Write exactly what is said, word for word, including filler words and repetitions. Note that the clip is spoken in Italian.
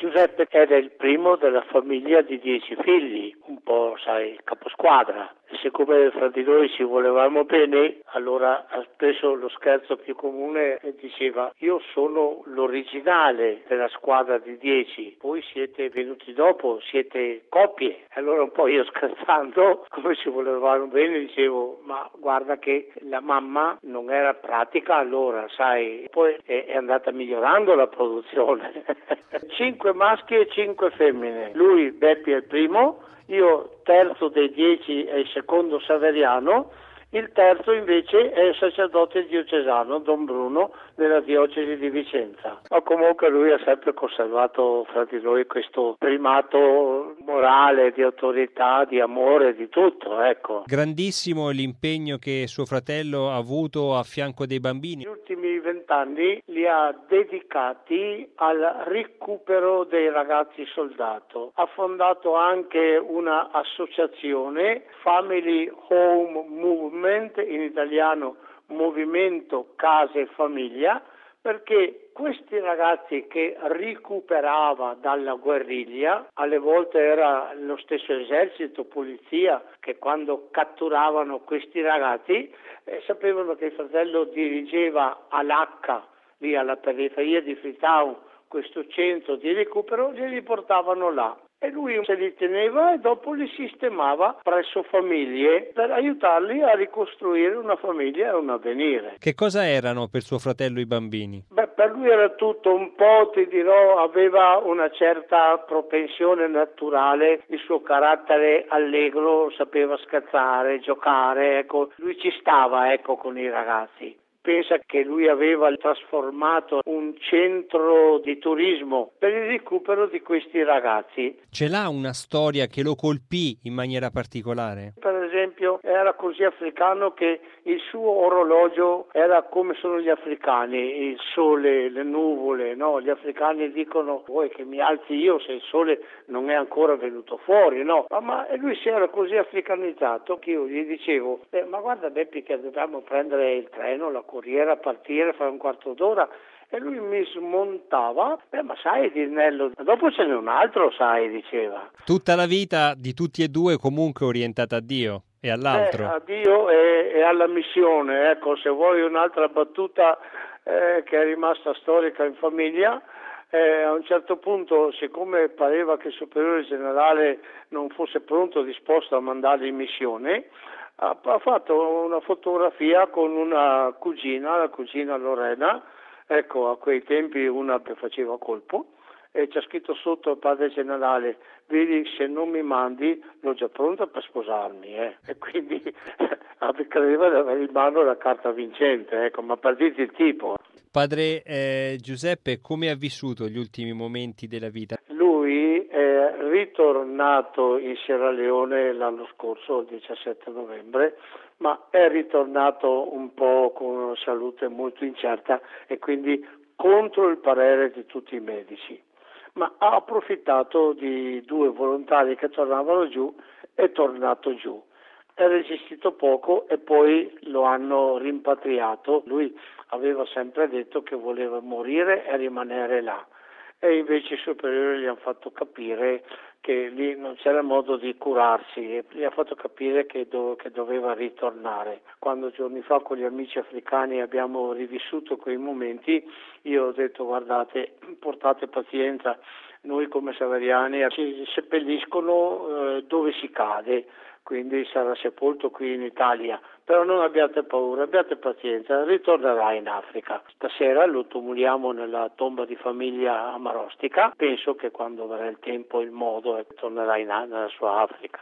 Giuseppe era il primo della famiglia di dieci figli, un po', sai, caposquadra. E siccome fra di noi ci volevamo bene, allora spesso lo scherzo più comune diceva: io sono l'originale della squadra di dieci, voi siete venuti dopo, siete coppie. Allora un po' io scherzando, come ci volevamo bene, dicevo: ma guarda che la mamma non era pratica allora, sai, poi è, è andata migliorando la produzione. Cinque maschi e cinque femmine. Lui, Beppi, è il primo, io terzo dei dieci è il secondo Saveriano, il terzo invece è il sacerdote diocesano Don Bruno della diocesi di Vicenza. Ma comunque lui ha sempre conservato fra di noi questo primato morale, di autorità, di amore, di tutto, ecco. Grandissimo l'impegno che suo fratello ha avuto a fianco dei bambini. Gli ultimi vent'anni li ha dedicati al recupero dei ragazzi soldato. Ha fondato anche una associazione, Family Home Movement, in italiano Movimento Casa e Famiglia, perché questi ragazzi che recuperava dalla guerriglia, alle volte era lo stesso esercito, polizia, che quando catturavano questi ragazzi eh, sapevano che il fratello dirigeva all'H, lì alla periferia di Freetown, questo centro di recupero, e li portavano là. E lui se li teneva e dopo li sistemava presso famiglie per aiutarli a ricostruire una famiglia e un avvenire. Che cosa erano per suo fratello i bambini? Beh, per lui era tutto un po', ti dirò, aveva una certa propensione naturale, il suo carattere allegro, sapeva scherzare, giocare, ecco, lui ci stava, ecco, con i ragazzi. Pensa che lui aveva trasformato un centro di turismo per il recupero di questi ragazzi. Ce l'ha una storia che lo colpì in maniera particolare? Per esempio era così africano che il suo orologio era come sono gli africani, il sole, le nuvole, no? Gli africani dicono: vuoi che mi alzi io se il sole non è ancora venuto fuori, no? Ma, ma lui si era così africanizzato che io gli dicevo: eh, ma guarda Beppi che dobbiamo prendere il treno, la corriera, partire fra un quarto d'ora. E lui mi smontava: beh, ma sai Dirnello, dopo ce n'è un altro, sai, diceva. Tutta la vita di tutti e due comunque orientata a Dio e all'altro. Eh, a Dio e, e alla missione, ecco, se vuoi un'altra battuta eh, che è rimasta storica in famiglia, eh, a un certo punto, siccome pareva che il superiore generale non fosse pronto, disposto a mandarli in missione, ha, ha fatto una fotografia con una cugina, la cugina Lorena, ecco, a quei tempi una che faceva colpo, e c'è scritto sotto al padre generale: vedi, se non mi mandi l'ho già pronta per sposarmi, eh. E quindi credeva di avere in mano la carta vincente, ecco, ma per dirti il tipo. Padre eh, Giuseppe, come ha vissuto gli ultimi momenti della vita? Lui è ritornato in Sierra Leone l'anno scorso, il diciassette novembre, ma è ritornato un po' con una salute molto incerta e quindi contro il parere di tutti i medici. Ma ha approfittato di due volontari che tornavano giù e è tornato giù. È resistito poco e poi lo hanno rimpatriato. Lui aveva sempre detto che voleva morire e rimanere là, e invece i superiori gli hanno fatto capire che lì non c'era modo di curarsi, e gli ha fatto capire che, do, che doveva ritornare. Quando giorni fa con gli amici africani abbiamo rivissuto quei momenti, io ho detto: guardate, portate pazienza, noi come saveriani ci seppelliscono eh, dove si cade, quindi sarà sepolto qui in Italia, però non abbiate paura, abbiate pazienza, ritornerà in Africa. Stasera lo tumuliamo nella tomba di famiglia a Marostica, penso che quando verrà il tempo e il modo tornerà in, nella sua Africa.